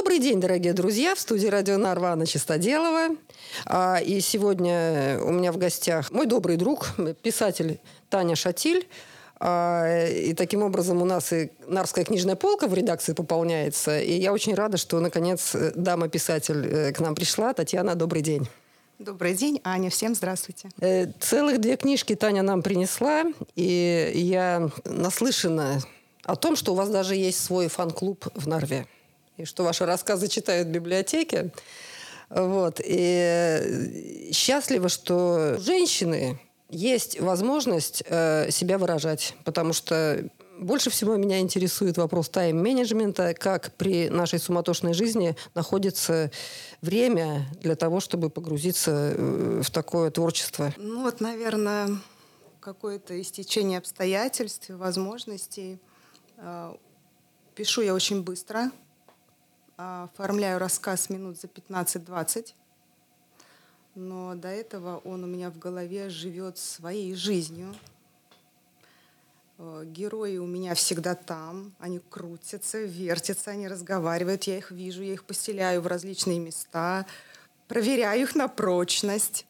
Добрый день, дорогие друзья! В студии радио Нарва Анна Чистоделова. И сегодня у меня в гостях мой добрый друг, писатель Таня Шатиль. И таким образом у нас и Нарвская книжная полка в редакции пополняется. И я очень рада, что, наконец, дама-писатель к нам пришла. Татьяна, добрый день. Добрый день, Аня. Всем здравствуйте. Целых 2 книжки Таня нам принесла. И я наслышана о том, что у вас даже есть свой фан-клуб в Нарве. И что ваши рассказы читают в библиотеке. Вот. И счастлива, что у женщины есть возможность себя выражать. Потому что больше всего меня интересует вопрос тайм-менеджмента, как при нашей суматошной жизни находится время для того, чтобы погрузиться в такое творчество. Ну вот, наверное, какое-то истечение обстоятельств и возможностей. Пишу я очень быстро. Оформляю рассказ минут за 15-20. Но до этого он у меня в голове живет своей жизнью. Герои у меня всегда там. Они крутятся, вертятся, они разговаривают. Я их вижу, я их поселяю в различные места. Проверяю их на прочность.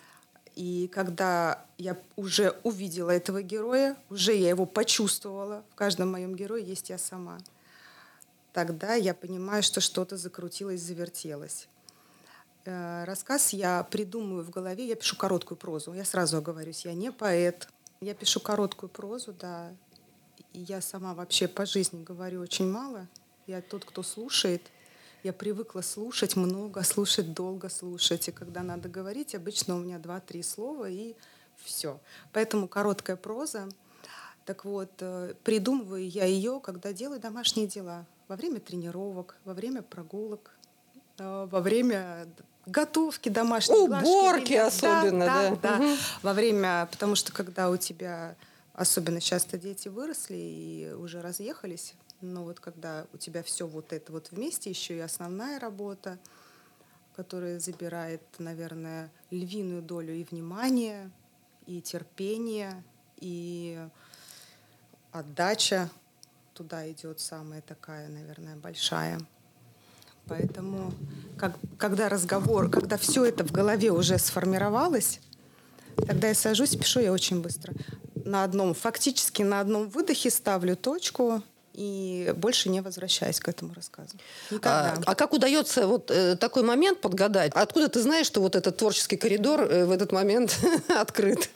И когда я уже увидела этого героя, уже я его почувствовала, в каждом моем герое есть я сама, тогда я понимаю, что что-то закрутилось, завертелось. Рассказ я придумываю в голове, я пишу короткую прозу. Я сразу оговорюсь, я не поэт. Я пишу короткую прозу, да. И я сама вообще по жизни говорю очень мало. Я тот, кто слушает. Я привыкла слушать много, слушать долго, слушать. И когда надо говорить, обычно у меня 2-3 слова, и все. Поэтому короткая проза. Так вот, придумываю я ее, когда делаю домашние дела. Во время тренировок, во время прогулок, во время готовки домашней. Уборки особенно, да. Угу. Во время, потому что когда у тебя, особенно часто дети выросли и уже разъехались, но вот когда у тебя все вот это вот вместе, еще и основная работа, которая забирает, наверное, львиную долю и внимания, и терпения, и отдача туда идет самая такая, наверное, большая. Поэтому, когда все это в голове уже сформировалось, тогда я сажусь, пишу я очень быстро. Фактически на одном выдохе ставлю точку и больше не возвращаюсь к этому рассказу. Никогда. А как удается вот такой момент подгадать? Откуда ты знаешь, что вот этот творческий коридор в этот момент открыт?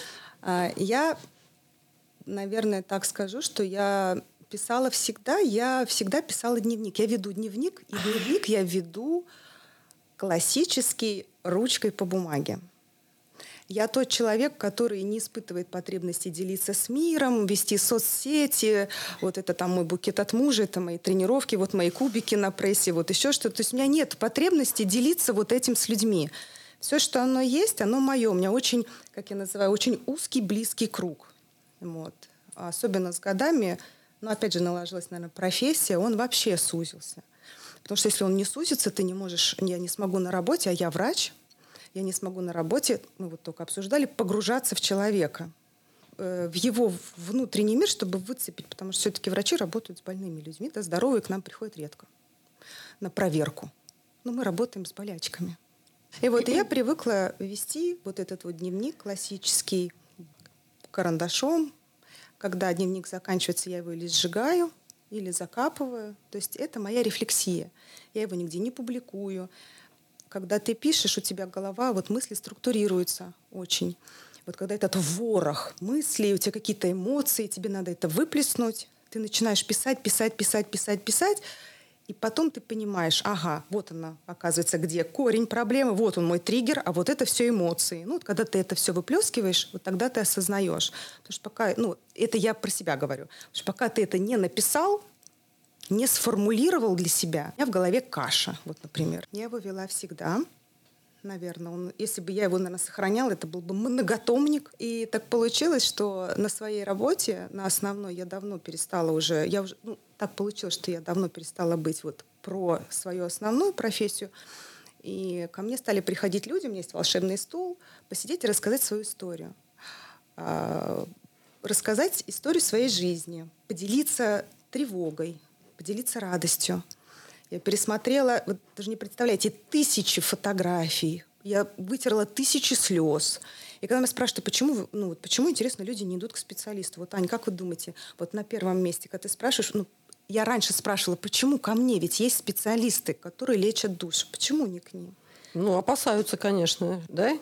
Я, наверное, так скажу, что я писала всегда. Я всегда писала дневник. Я веду дневник, и дневник я веду классический ручкой по бумаге. Я тот человек, который не испытывает потребности делиться с миром, вести соцсети. Вот это там мой букет от мужа, это мои тренировки, вот мои кубики на прессе, вот еще что-то. То есть у меня нет потребности делиться вот этим с людьми. Все, что оно есть, оно мое. У меня очень, как я называю, очень узкий, близкий круг. Вот. Особенно с годами, опять же, наложилась, наверное, профессия, он вообще сузился. Потому что если он не сузится, ты не можешь, я не смогу на работе, а я врач, я не смогу на работе, мы вот только обсуждали, погружаться в человека, в его внутренний мир, чтобы выцепить, потому что все-таки врачи работают с больными людьми, да, здоровые к нам приходят редко на проверку. Но мы работаем с болячками. И вот я привыкла вести вот этот вот дневник классический карандашом. Когда дневник заканчивается, я его или сжигаю, или закапываю. То есть это моя рефлексия. Я его нигде не публикую. Когда ты пишешь, у тебя голова, вот мысли структурируются очень. Вот когда этот ворох мыслей, у тебя какие-то эмоции, тебе надо это выплеснуть, ты начинаешь писать, и потом ты понимаешь, ага, вот она, оказывается, где корень проблемы, вот он мой триггер, а вот это все эмоции. Вот когда ты это все выплескиваешь, вот тогда ты осознаешь. Потому что пока, это я про себя говорю, потому что пока ты это не написал, не сформулировал для себя, у меня в голове каша, вот, например. Я его вела всегда. Наверное, если бы я его, наверное, сохраняла, это был бы многотомник. И так получилось, что на своей работе, на основной, я давно перестала уже... так получилось, что я давно перестала быть вот про свою основную профессию. И ко мне стали приходить люди, у меня есть волшебный стул, посидеть и рассказать свою историю. Рассказать историю своей жизни, поделиться тревогой, поделиться радостью. Я пересмотрела, вот даже не представляете, тысячи фотографий. Я вытерла тысячи слез. И когда меня спрашивают, почему, интересно, люди не идут к специалисту? Вот, Аня, как вы думаете, вот на первом месте, когда ты спрашиваешь, я раньше спрашивала, почему ко мне? Ведь есть специалисты, которые лечат душу. Почему не к ним? Опасаются, конечно, да?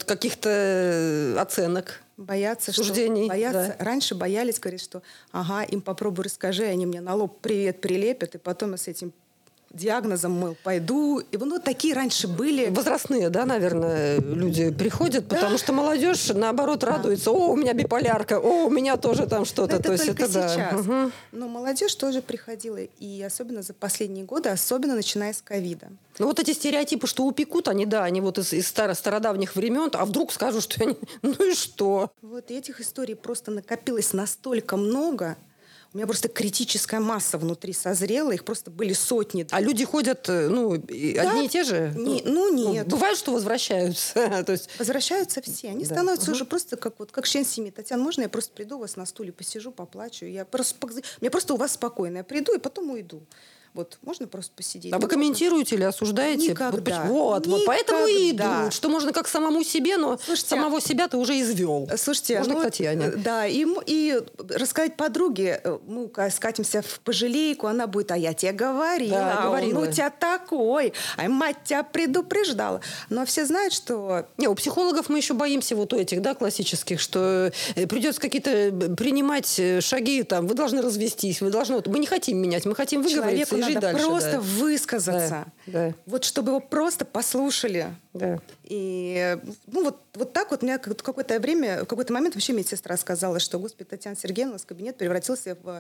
Каких-то оценок. Боятся, суждений. Да. Раньше боялись, говорят, что им попробуй расскажи, они мне на лоб привет прилепят, и потом я с этим диагнозом пойду. И такие раньше были. Возрастные, да, наверное, люди приходят, потому что молодежь, наоборот, радуется. О, у меня биполярка, у меня тоже там что-то. Это только сейчас. Да. Угу. Но молодежь тоже приходила. И особенно за последние годы, особенно начиная с ковида. Эти стереотипы, что упекут, они из стародавних времен, а вдруг скажут, что они... и что? И этих историй просто накопилось настолько много. У меня просто критическая масса внутри созрела, их просто были сотни. А люди ходят, одни и те же? Нет. Бывает, что возвращаются. Возвращаются все. Они становятся уже просто как член семьи. Татьяна, можно я просто приду у вас на стуле, посижу, поплачу? Мне просто у вас спокойно. Я приду и потом уйду. Можно просто посидеть. А вы комментируете или осуждаете? Никогда. Никогда. Поэтому и идут. Что можно как самому себе, но самого себя ты уже извел. Слушайте, можно к Татьяне. Да, и рассказать подруге, мы скатимся в пожалейку, она будет, а я тебе говорила. У тебя такой, а мать тебя предупреждала. Но все знают, что... У психологов мы еще боимся у этих, классических, что придется какие-то принимать шаги, вы должны развестись, мы не хотим менять, мы хотим выговориться. Надо дальше, просто высказаться. Да. Чтобы его просто послушали. Да. И так у меня в какой-то момент вообще медсестра сказала, что, господи, Татьяна Сергеевна, у нас кабинет превратился в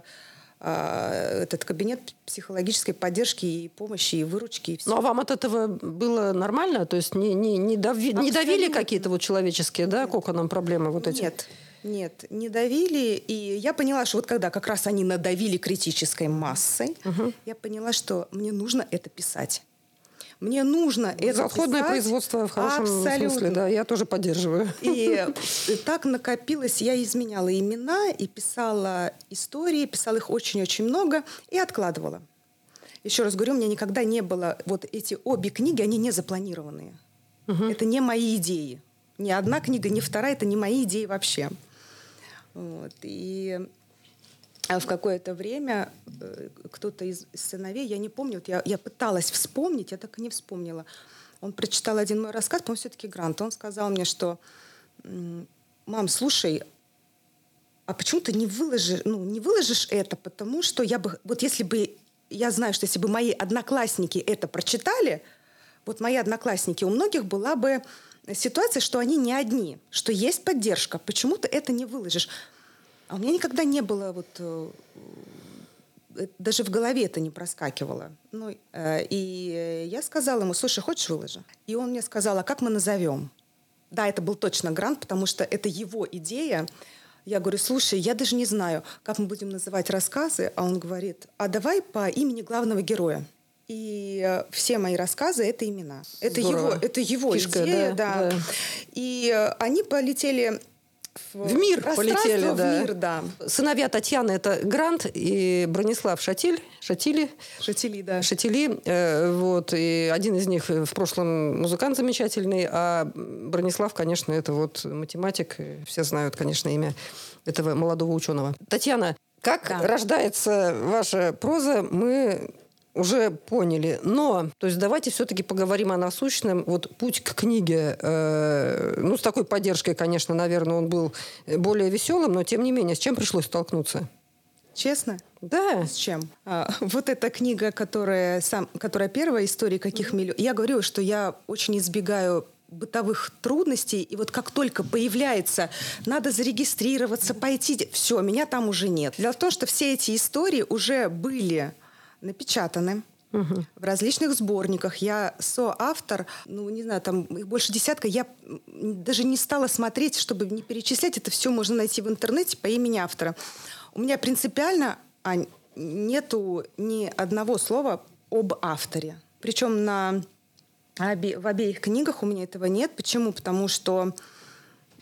этот кабинет психологической поддержки и помощи, и выручки. И все. А вам от этого было нормально? То есть не давили какие-то человеческие, коконом проблемы эти? Нет, не давили. И я поняла, что когда как раз они надавили критической массой, я поняла, что мне нужно это писать. Мне нужно это писать. Заходное производство в хорошем смысле, да, я тоже поддерживаю. И так накопилось, я изменяла имена и писала истории, писала их очень-очень много и откладывала. Еще раз говорю, у меня никогда не было... эти обе книги, они не запланированные. Это не мои идеи. Ни одна книга, ни вторая, это не мои идеи вообще. И в какое-то время кто-то из сыновей, я не помню, я пыталась вспомнить, я так и не вспомнила. Он прочитал один мой рассказ, по-моему, все-таки Грант. Он сказал мне, что мам, слушай, а почему ты не выложишь это? Потому что если бы, я знаю, что если бы мои одноклассники это прочитали, мои одноклассники, у многих была бы ситуация, что они не одни, что есть поддержка. Почему ты это не выложишь? А у меня никогда не было, даже в голове это не проскакивало. И я сказала ему, слушай, хочешь выложи? И он мне сказал, а как мы назовем? Да, это был точно Грант, потому что это его идея. Я говорю, слушай, я даже не знаю, как мы будем называть рассказы. А он говорит, а давай по имени главного героя. И все мои рассказы — это имена. Это его фишка, идея. Да. И они полетели в мир. Полетели, в мир, да. Сыновья Татьяны — это Грант и Бронислав Шатили. Да. Шатили. И один из них в прошлом музыкант замечательный, а Бронислав, конечно, это математик. Все знают, конечно, имя этого молодого ученого. Татьяна, как рождается ваша проза, мы уже поняли. Но, давайте все-таки поговорим о насущном. Путь к книге, с такой поддержкой, конечно, наверное, он был более веселым, но тем не менее, с чем пришлось столкнуться? Честно? Да. С чем? Эта книга, которая первая, «Истории каких миллионов». Я говорю, что я очень избегаю бытовых трудностей, и как только появляется, надо зарегистрироваться, пойти, все, меня там уже нет. Дело в том, что все эти истории уже были напечатаны в различных сборниках. Я соавтор, не знаю, там их больше десятка. Я даже не стала смотреть, чтобы не перечислять. Это все можно найти в интернете по имени автора. У меня принципиально, Ань, нету ни одного слова об авторе. Причем в обеих книгах у меня этого нет. Почему? Потому что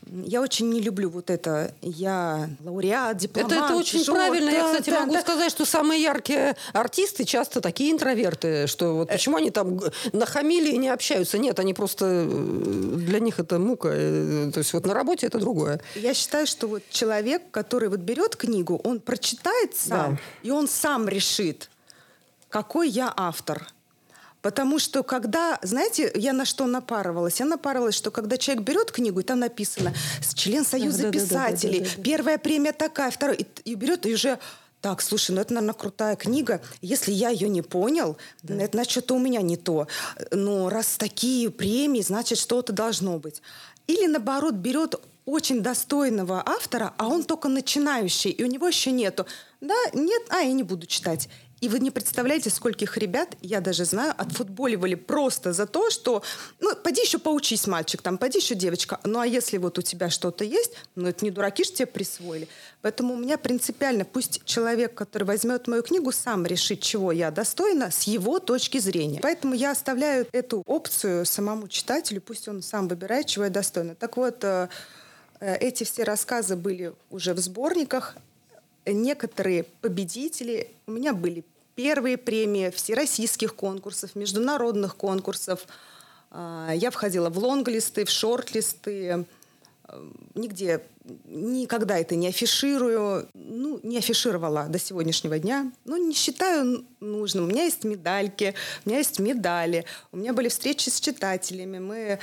Я очень не люблю вот это. Я лауреат, дипломат. Это очень жжёт. правильно. Я, кстати, Да, могу да. сказать, что самые яркие артисты часто такие интроверты, что вот почему они там нахамили и не общаются. Нет, они просто... Для них это мука. То есть вот на работе это другое. Я считаю, что вот человек, который вот берет книгу, он прочитает сам, Да. и он сам решит, какой я автор. Потому что когда, знаете, я на что напарывалась? Я напарывалась, что когда человек берет книгу, и там написано «Член Союза писателей», первая премия такая, вторая, и берет, и уже... Так, слушай, ну это, наверное, крутая книга. Если я ее не понял, это значит, что-то у меня не то. Но раз такие премии, значит, что-то должно быть. Или, наоборот, берет очень достойного автора, а он только начинающий, и у него еще нету. Да, нет, я не буду читать. И вы не представляете, скольких ребят, я даже знаю, отфутболивали просто за то, что, поди еще поучись, мальчик, там, поди еще, девочка. Ну, а если вот у тебя что-то есть, это не дураки же тебе присвоили. Поэтому у меня принципиально, пусть человек, который возьмет мою книгу, сам решит, чего я достойна, с его точки зрения. Поэтому я оставляю эту опцию самому читателю, пусть он сам выбирает, чего я достойна. Так вот, эти все рассказы были уже в сборниках. Некоторые победители у меня были первые премии всероссийских конкурсов, международных конкурсов. Я входила в лонглисты, в шортлисты. Нигде, никогда это не афиширую. Не афишировала до сегодняшнего дня. Не считаю нужным. У меня есть медальки, у меня есть медали. У меня были встречи с читателями.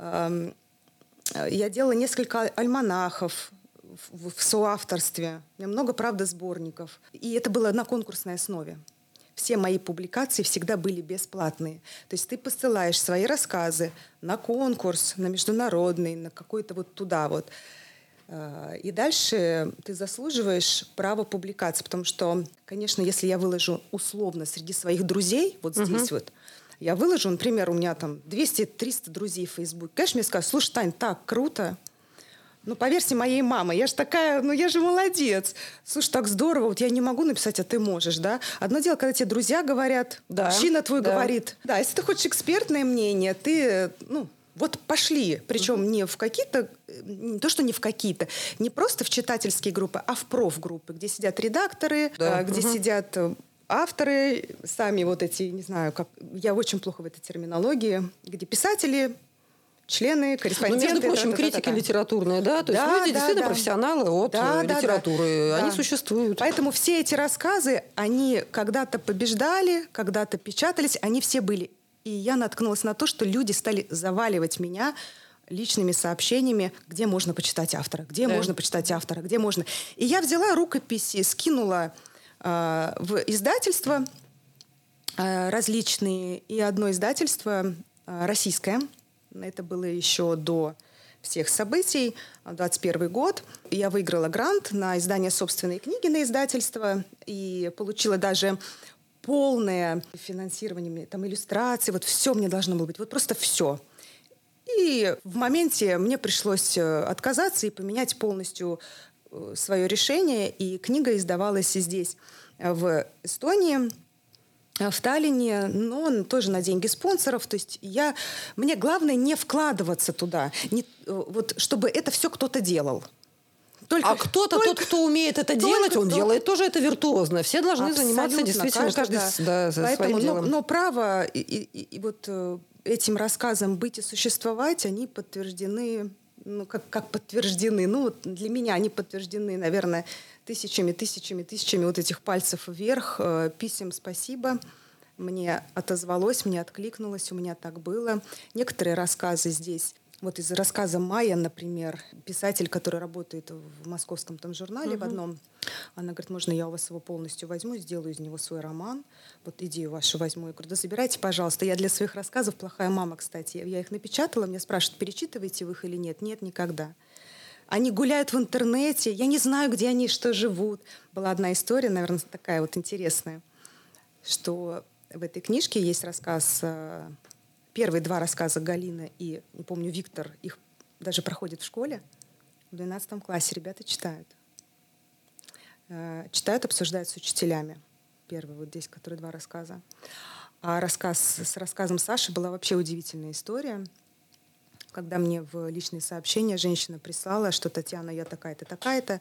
Я делала несколько альманахов в соавторстве. У меня много, правда, сборников. И это было на конкурсной основе. Все мои публикации всегда были бесплатные. То есть ты посылаешь свои рассказы на конкурс, на международный, на какой-то вот туда вот. И дальше ты заслуживаешь права публикации. Потому что, конечно, если я выложу условно среди своих друзей, вот здесь вот, я выложу, например, у меня там 200-300 друзей в Фейсбуке. Конечно, мне скажут: слушай, Тань, так круто. По версии моей мамы, я же такая, я же молодец. Слушай, так здорово, вот я не могу написать, а ты можешь, да? Одно дело, когда тебе друзья говорят, мужчина твой говорит. Да, если ты хочешь экспертное мнение, ты, вот пошли. Причем не в какие-то, не то, что не в какие-то, не просто в читательские группы, а в профгруппы, где сидят редакторы, где сидят авторы, сами вот эти, не знаю, как, я очень плохо в этой терминологии, где писатели, члены, корреспонденты. Между прочим, критики литературные, да? То есть люди действительно профессионалы от литературы. Они существуют. Поэтому все эти рассказы, они когда-то побеждали, когда-то печатались, они все были. И я наткнулась на то, что люди стали заваливать меня личными сообщениями, где можно почитать автора, где можно почитать автора, где можно. И я взяла рукописи, скинула в издательства различные. И одно издательство российское, это было еще до всех событий, 21 год. Я выиграла грант на издание собственной книги на издательство и получила даже полное финансирование, там, иллюстрации, вот все мне должно было быть, вот просто все. И в моменте мне пришлось отказаться и поменять полностью свое решение, и книга издавалась здесь, в Эстонии, в Таллине, но тоже на деньги спонсоров. То есть мне главное не вкладываться туда, вот, чтобы это все кто-то делал. Кто-то, тот, кто умеет это делать, он делает тоже это виртуозно. Все должны заниматься действительно каждый своим делом. Но право и вот этим рассказам быть и существовать, они подтверждены, как подтверждены. Вот для меня они подтверждены, наверное, тысячами вот этих пальцев вверх, писем «спасибо». Мне отозвалось, мне откликнулось, у меня так было. Некоторые рассказы здесь. Вот из рассказа «Майя», например, писатель, который работает в московском там журнале в одном, она говорит: можно я у вас его полностью возьму, сделаю из него свой роман, вот идею вашу возьму. Я говорю: да забирайте, пожалуйста. Я для своих рассказов плохая мама, кстати. Я их напечатала, меня спрашивают, перечитываете вы их или нет. Нет, никогда. Они гуляют в интернете, я не знаю, где они, что живут. Была одна история, наверное, такая вот интересная, что в этой книжке есть рассказ... Первые два рассказа Галина и, не помню, Виктор, их даже проходят в школе. В 12 классе ребята читают. Читают, обсуждают с учителями. Первый вот здесь, который два рассказа. А с рассказом Саши была вообще удивительная история. когда мне в личные сообщения женщина прислала, что Татьяна, я такая-то, такая-то,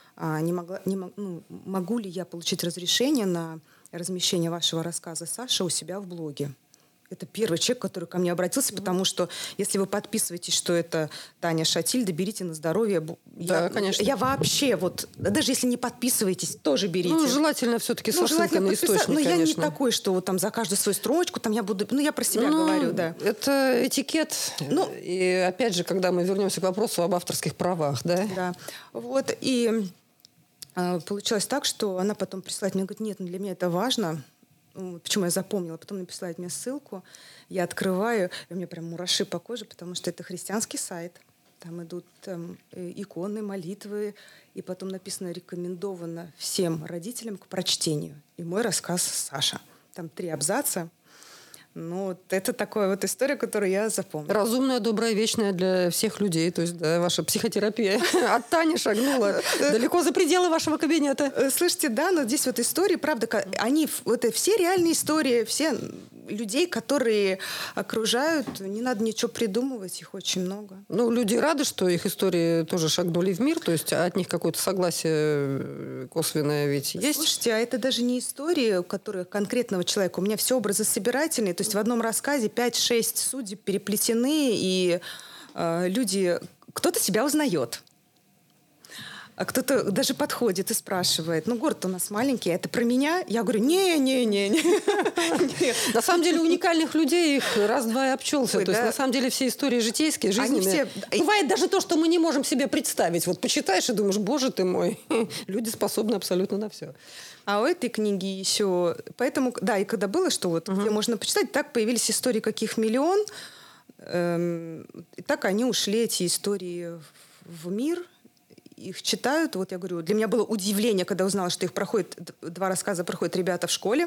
могу ли я получить разрешение на размещение вашего рассказа «Саша» у себя в блоге. Это первый человек, который ко мне обратился, потому что если вы подписываетесь, что это Таня Шатильда, берите на здоровье. Да, конечно. Я вообще даже если не подписываетесь, тоже берите. Ну, желательно все-таки со ссылкой на источник, но конечно. я не такой, что вот там за каждую свою строчку, там я буду... я про себя говорю, да. Это этикет. И опять же, когда мы вернемся к вопросу об авторских правах, да? Да. Вот, и получилось так, что она потом присылает мне, говорит, нет, для меня это важно. Почему я запомнила, потом написала мне ссылку, я открываю, и у меня прям мураши по коже, потому что это христианский сайт, там идут иконы, молитвы, и потом написано «рекомендовано всем родителям к прочтению». И мой рассказ «Саша». Там 3 абзаца. Ну, это такая вот история, которую я запомнила. Разумная, добрая, вечная для всех людей. То есть, да, ваша психотерапия от Тани шагнула далеко за пределы вашего кабинета. Слушайте, да, но здесь вот истории, правда, это все реальные истории, все людей, которые окружают, не надо ничего придумывать, их очень много. Ну, люди рады, что их истории тоже шагнули в мир, то есть от них какое-то согласие косвенное ведь есть. Слушайте, а это даже не истории, которые конкретного человека. У меня все образы собирательные, то есть в одном рассказе 5-6 судеб переплетены, и люди, кто-то себя узнает. А кто-то даже подходит и спрашивает, город у нас маленький, это про меня? Я говорю, не. На самом деле уникальных людей их раз-два и обчелся. То есть на самом деле все истории житейские, жизненные. Бывает даже то, что мы не можем себе представить. Вот почитаешь и думаешь, боже ты мой, люди способны абсолютно на все. А у этой книги еще... Поэтому, да, и когда было, что вот где можно почитать, так появились истории, каких миллион. И так они ушли, эти истории, в мир. Их читают. Вот я говорю, для меня было удивление, когда узнала, что их проходит, 2 рассказа проходят ребята в школе,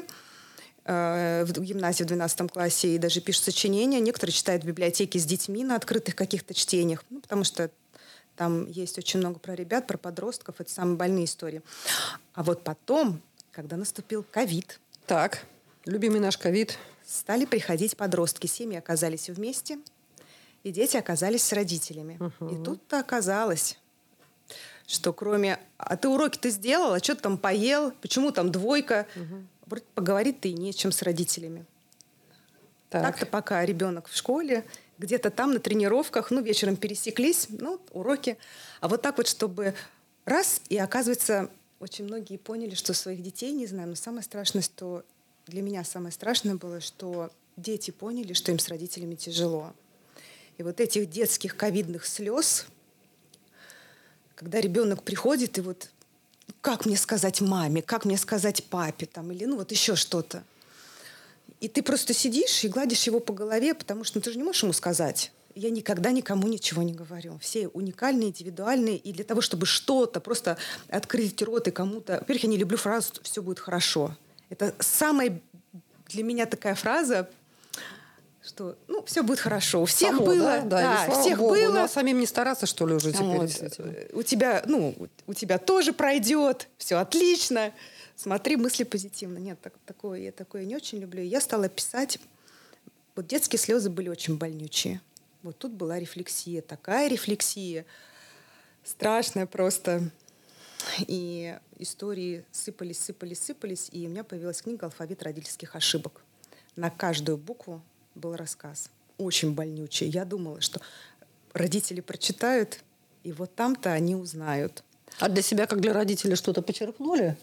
в гимназии в 12 классе, и даже пишут сочинения. Некоторые читают в библиотеке с детьми на открытых каких-то чтениях, потому что там есть очень много про ребят, про подростков. Это самые больные истории. А вот потом, когда наступил ковид. Так, любимый наш ковид. Стали приходить подростки. Семьи оказались вместе, и дети оказались с родителями. И тут-то оказалось, что кроме... А ты уроки-то сделал? А что ты там поел? Почему там 2? Вроде поговорить-то и не о чем с родителями. Так-то пока ребенок в школе, где-то там на тренировках, вечером пересеклись, уроки. А вот так вот, чтобы раз, и оказывается, очень многие поняли, что своих детей не знаем. Но самое страшное, что для меня самое страшное было, что дети поняли, что им с родителями тяжело. И вот этих детских ковидных слез... Когда ребенок приходит, и вот как мне сказать маме, как мне сказать папе, там, или еще что-то. И ты просто сидишь и гладишь его по голове, потому что ты же не можешь ему сказать. Я никогда никому ничего не говорю. Все уникальные, индивидуальные. И для того, чтобы что-то, просто открыть рот и кому-то... Во-первых, я не люблю фразу «все будет хорошо». Это самая для меня такая фраза, что все будет хорошо. У всех было. Да, всех Богу. было. А самим не стараться, что ли, уже теперь с этим? У тебя тоже пройдет. Все отлично. Смотри, мысли позитивно. Нет, я такое не очень люблю. И я стала писать. Вот детские слезы были очень больнючие. Вот тут была рефлексия. Такая рефлексия. Страшная просто. И истории сыпались. И у меня появилась книга «Алфавит родительских ошибок». На каждую букву был рассказ. Очень больнючий. Я думала, что родители прочитают, и вот там-то они узнают. А для себя, как для родителей, что-то почерпнули?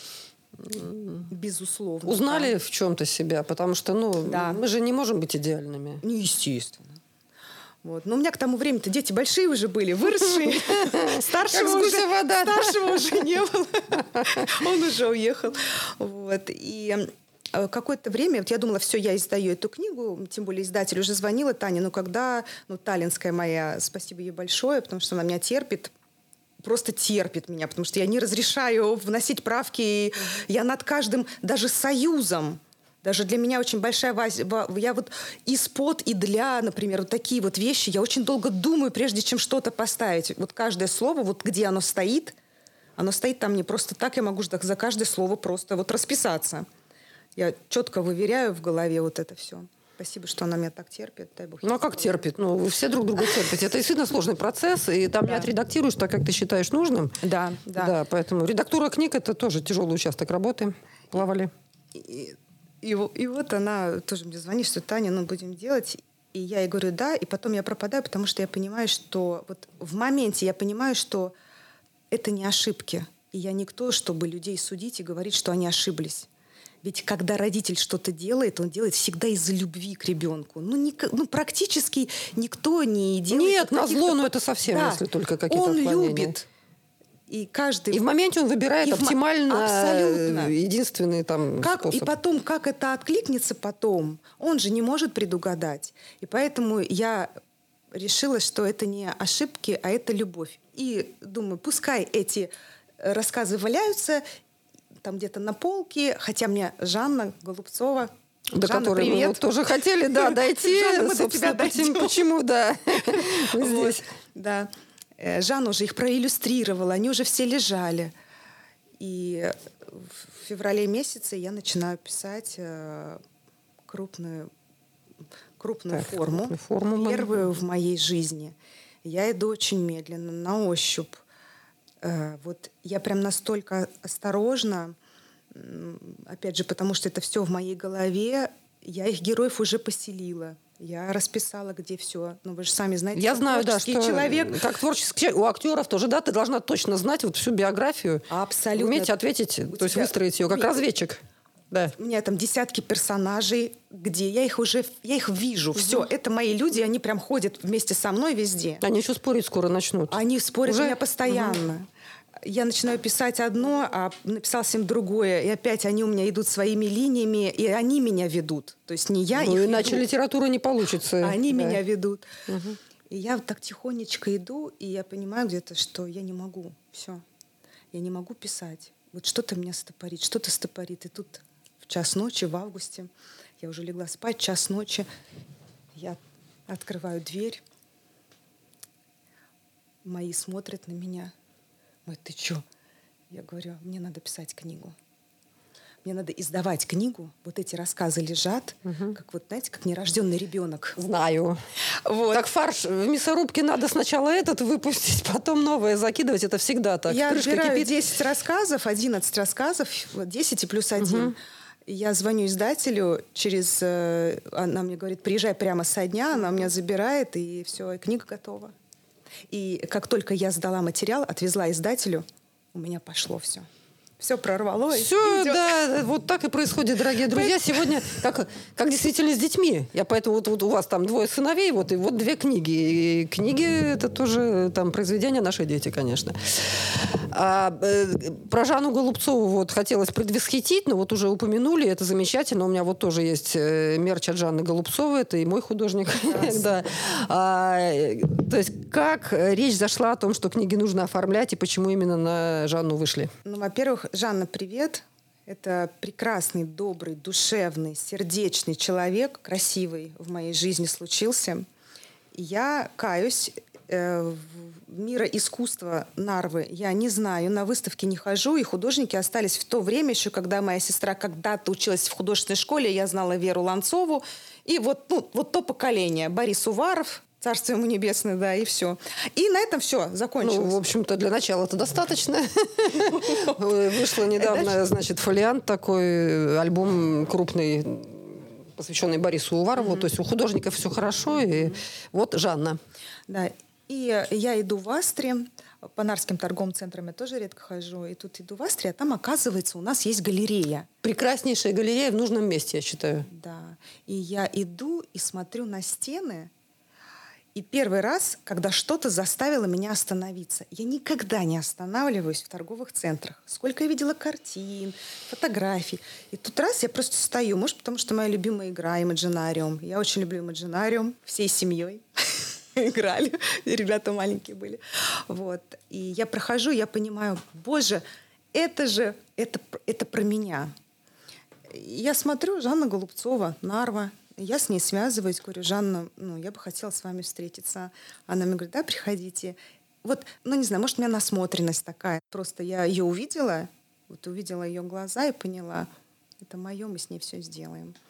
Безусловно. Узнали в чем-то себя? Потому что, мы же не можем быть идеальными. Естественно. Вот. Но у меня к тому времени-то дети большие уже были, выросшие. Старшего уже не было. Он уже уехал. Вот. И... какое-то время, я думала, все, я издаю эту книгу, тем более издатель уже звонила Тане, когда, таллинская моя, спасибо ей большое, потому что она меня терпит, просто терпит меня, потому что я не разрешаю вносить правки, я над каждым, даже союзом, даже для меня очень большая я вот из-под и для, например, вот такие вот вещи, я очень долго думаю, прежде чем что-то поставить. Вот каждое слово, вот где оно стоит там не просто так, я могу за каждое слово просто вот расписаться. Я четко выверяю в голове вот это все. Спасибо, что она меня так терпит. Дай бог. Ну, а как терпит? Ну, вы все друг друга терпите. Это действительно сложный процесс, и там не отредактируешь так, как ты считаешь нужным. Да. Да, поэтому редактура книг – это тоже тяжелый участок работы. Плавали. И вот она тоже мне звонит, что Таня, будем делать. И я ей говорю, да, и потом я пропадаю, потому что я понимаю, что вот в моменте я понимаю, что это не ошибки. И я никто, чтобы людей судить и говорить, что они ошиблись. Ведь когда родитель что-то делает, он делает всегда из-за любви к ребенку. Практически никто не делает... Нет, назло, но это совсем, если только какие-то отклонения. Он любит. И в моменте он выбирает оптимально единственный способ. И потом, как это откликнется потом, он же не может предугадать. И поэтому я решила, что это не ошибки, а это любовь. И думаю, пускай эти рассказы валяются там где-то на полке, хотя мне Жанна Голубцова... До Жанна, которой привет. мы тоже хотели, дойти. Жанна, мы до тебя дойдем. Почему, мы здесь. Да. Жанна уже их проиллюстрировала, они уже все лежали. И в феврале месяце я начинаю писать крупную форму. Первую в моей жизни. Я иду очень медленно, на ощупь. Вот я прям настолько осторожна, опять же, потому что это все в моей голове, я их героев уже поселила. Я расписала, где все. Вы же сами знаете, я знаю, творческий человек. Как творческий человек. У актеров тоже, ты должна точно знать всю биографию. Абсолютно. Уметь ответить, то есть выстроить ее как разведчик. Да. У меня там десятки персонажей, где я их вижу. Все, это мои люди, они прям ходят вместе со мной везде. Они еще спорить скоро начнут. Они спорят у меня постоянно. Я начинаю писать одно, а написал всем другое. И опять они у меня идут своими линиями, и они меня ведут. То есть не я их веду. Иначе литература не получится. Они меня ведут. И я вот так тихонечко иду, и я понимаю где-то, что я не могу. Все. Я не могу писать. Вот что-то меня стопорит, что-то стопорит. И тут в час ночи, в августе, я уже легла спать, час ночи, я открываю дверь. Мои смотрят на меня. Ты что? Я говорю, мне надо писать книгу. Мне надо издавать книгу. Вот эти рассказы лежат, как нерожденный ребенок. Знаю. Как фарш в мясорубке надо сначала этот выпустить, потом новое закидывать. Это всегда так. Я отбираю 10 рассказов, 11 рассказов, 10 и плюс 1. Я звоню издателю, она мне говорит, приезжай прямо со дня, она меня забирает, и все, и книга готова. И как только я сдала материал, отвезла издателю, у меня пошло все. Все прорвалось. Все, да, вот так и происходит, дорогие друзья. Сегодня, как действительно с детьми. Поэтому вот у вас там 2 сыновей, и вот 2 книги. И книги — это тоже произведения наши дети, конечно. Про Жанну Голубцову хотелось предвосхитить, но уже упомянули, это замечательно. У меня тоже есть мерч от Жанны Голубцовой, это и мой художник. Да. То есть как речь зашла о том, что книги нужно оформлять, и почему именно на Жанну вышли? Во-первых, Жанна, привет. Это прекрасный, добрый, душевный, сердечный человек, красивый в моей жизни случился. Я каюсь, мира искусства Нарвы я не знаю, на выставки не хожу, и художники остались в то время еще, когда моя сестра когда-то училась в художественной школе, я знала Веру Ланцову, и вот то поколение. Борис Уваров, царство ему небесное, да, и все. И на этом все закончилось. В общем-то, для начала это достаточно. Вышло недавно, фолиант такой, альбом крупный, посвященный Борису Уварову. То есть у художников все хорошо, и вот Жанна. Да, и я иду в Астре, по Нарским торговым центрам я тоже редко хожу, и тут иду в Астре, а там, оказывается, у нас есть галерея. Прекраснейшая галерея в нужном месте, я считаю. Да, и я иду и смотрю на стены, и первый раз, когда что-то заставило меня остановиться. Я никогда не останавливаюсь в торговых центрах. Сколько я видела картин, фотографий. И тут раз я просто стою. Может, потому что моя любимая игра Imaginarium. Я очень люблю Imaginarium. Всей семьей играли. Ребята маленькие были. Вот. И я прохожу, я понимаю, боже, это про меня. Я смотрю, Жанна Голубцова, Нарва. Я с ней связываюсь, говорю, Жанна, я бы хотела с вами встретиться. Она мне говорит, да, приходите. Не знаю, может, у меня насмотренность такая. Просто я ее увидела ее глаза и поняла, это мое, мы с ней все сделаем.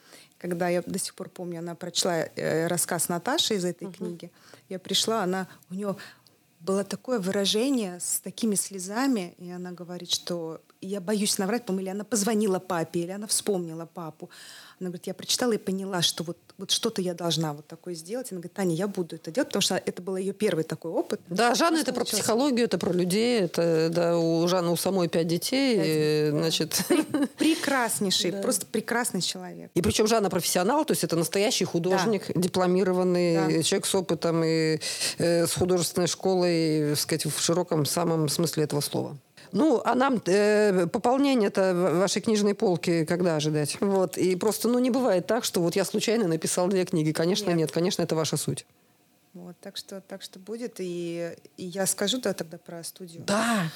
Когда я до сих пор помню, она прочла рассказ Наташи из этой книги. Я пришла, у нее было такое выражение с такими слезами, и она говорит, что я боюсь наврать, по-моему, или она позвонила папе, или она вспомнила папу. Она говорит, я прочитала и поняла, что вот что-то я должна вот такое сделать. Она говорит, Таня, я буду это делать, потому что это был ее первый такой опыт. Да, Жанна это про психологию, это про людей, это да, у Жанны у самой 5 детей, 5 детей, значит. Прекраснейший, Да. просто прекрасный человек. И причем Жанна профессионал, то есть это настоящий художник, дипломированный человек с опытом и с художественной школой, так сказать, в широком самом смысле этого слова. Ну, а нам пополнение-то вашей книжной полки когда ожидать? Вот. И просто, не бывает так, что вот я случайно написал 2 книги. Конечно, нет. Конечно, это ваша суть. Вот, так что будет. И я скажу тогда про студию. Да.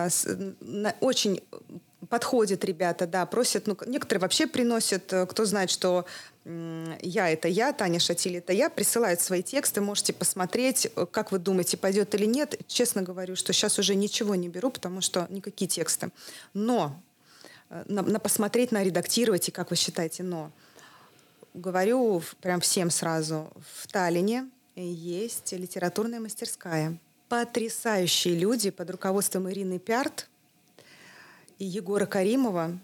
Очень подходят ребята, да, просят. Некоторые вообще приносят, кто знает, что это я, Таня Шатиль, это я, присылают свои тексты, можете посмотреть, как вы думаете, пойдет или нет. Честно говорю, что сейчас уже ничего не беру, потому что никакие тексты. Но на посмотреть, на редактировать, и как вы считаете, говорю прям всем сразу, в Таллине есть литературная мастерская. Потрясающие люди под руководством Ирины Пярт и Егора Каримова.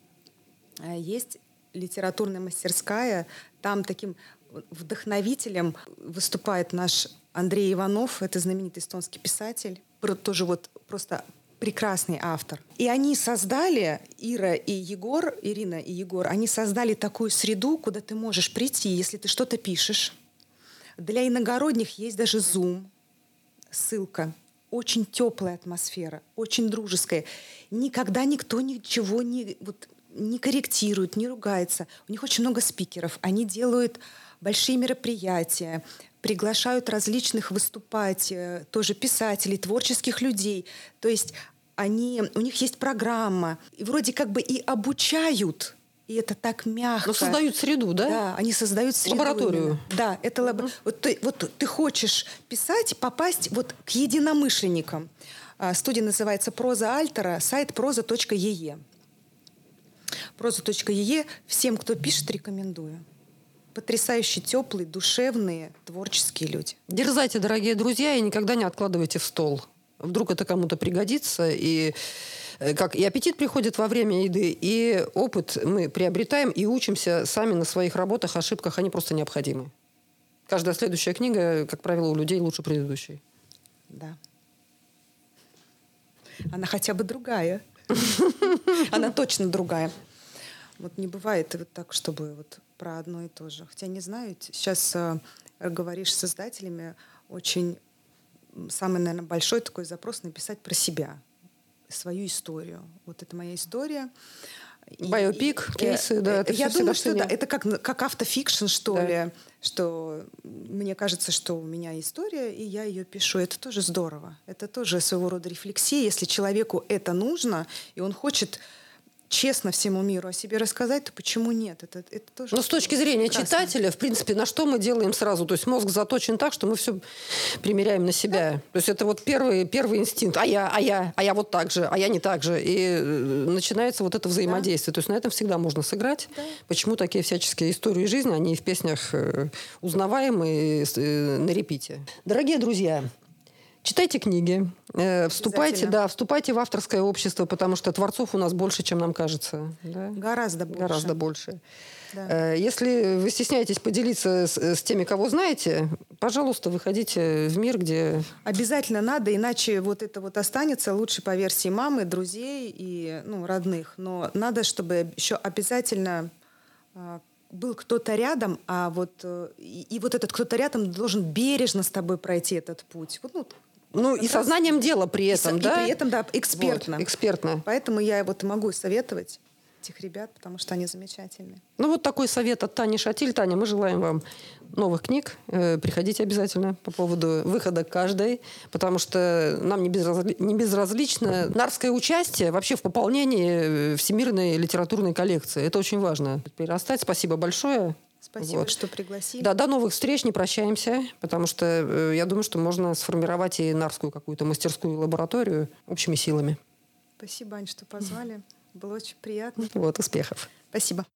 Есть литературная мастерская. Там таким вдохновителем выступает наш Андрей Иванов. Это знаменитый эстонский писатель. Тоже просто прекрасный автор. И они создали, Ирина и Егор, они создали такую среду, куда ты можешь прийти, если ты что-то пишешь. Для иногородних есть даже Zoom, ссылка. Очень теплая атмосфера, очень дружеская. Никогда никто ничего не корректирует, не ругается. У них очень много спикеров. Они делают большие мероприятия, приглашают различных выступать, тоже писателей, творческих людей. То есть у них есть программа. И вроде как бы и обучают, и это так мягко. Но создают среду, да? Да, они создают среду. Лабораторию. Именно. Да, это вот ты хочешь писать, попасть к единомышленникам. Студия называется «Проза Альтера», сайт proza.ee. Proza.ee. Всем, кто пишет, рекомендую. Потрясающе теплые, душевные, творческие люди. Дерзайте, дорогие друзья, и никогда не откладывайте в стол. Вдруг это кому-то пригодится, и аппетит приходит во время еды, и опыт мы приобретаем и учимся сами на своих работах, ошибках, они просто необходимы. Каждая следующая книга, как правило, у людей лучше предыдущей. Да. Она хотя бы другая. Она точно другая. Не бывает так, чтобы про одно и то же. Хотя не знаю, сейчас говоришь с издателями, очень самый, наверное, большой такой запрос написать про себя, свою историю. Вот это моя история. Биопик, кейсы, да. Я думаю, что да, это как автофикшн, что ли, что мне кажется, что у меня история, и я ее пишу. Это тоже здорово. Это тоже своего рода рефлексия. Если человеку это нужно, и он хочет честно всему миру о себе рассказать, то почему нет? Это тоже. Но с точки зрения читателя, в принципе, на что мы делаем сразу? То есть мозг заточен так, что мы все примеряем на себя. Да. То есть это первый инстинкт. А я вот так же, а я не так же. И начинается это взаимодействие. Да. То есть на этом всегда можно сыграть. Да. Почему такие всяческие истории жизни, они в песнях узнаваемые на репите. Дорогие друзья, читайте книги, вступайте в авторское общество, потому что творцов у нас больше, чем нам кажется. Да? Гораздо больше. Да. Если вы стесняетесь поделиться с теми, кого знаете, пожалуйста, выходите в мир, где... Обязательно надо, иначе это останется лучше по версии мамы, друзей и родных. Но надо, чтобы еще обязательно был кто-то рядом, и этот кто-то рядом должен бережно с тобой пройти этот путь. И сознанием дела при этом, да? И при этом, да, экспертно. Экспертно. Поэтому я могу советовать этих ребят, потому что они замечательные. Такой совет от Тани Шатиль. Таня, мы желаем вам новых книг. Приходите обязательно по поводу выхода каждой, потому что нам не безразлично нарское участие вообще в пополнении всемирной литературной коллекции. Это очень важно. Перерастать. Спасибо большое. Спасибо, что пригласили. Да, до новых встреч, не прощаемся, потому что я думаю, что можно сформировать и нарскую какую-то мастерскую лабораторию общими силами. Спасибо, Ань, что позвали. Было очень приятно. Успехов. Спасибо.